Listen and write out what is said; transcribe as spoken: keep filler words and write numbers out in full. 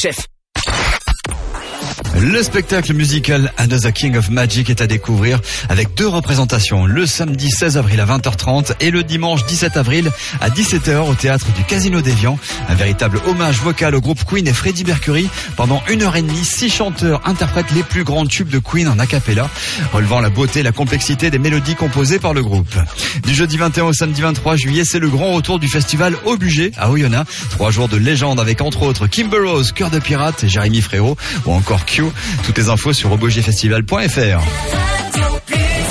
chef. Le spectacle musical Another King of Magic est à découvrir avec deux représentations, le samedi seize avril à vingt heures trente et le dimanche dix-sept avril à dix-sept heures au théâtre du Casino d'Évian. Un véritable hommage vocal au groupe Queen et Freddie Mercury. Pendant une heure et demie, six chanteurs interprètent les plus grands tubes de Queen en a cappella, relevant la beauté et la complexité des mélodies composées par le groupe. Du jeudi vingt et un au samedi vingt-trois juillet, c'est le grand retour du festival Au Bugey à Oyonnax. Trois jours de légende avec entre autres Kimber Rose, Cœur de Pirate et Jérémy Frérot ou encore Q. Toutes les infos sur obugefestival point f r.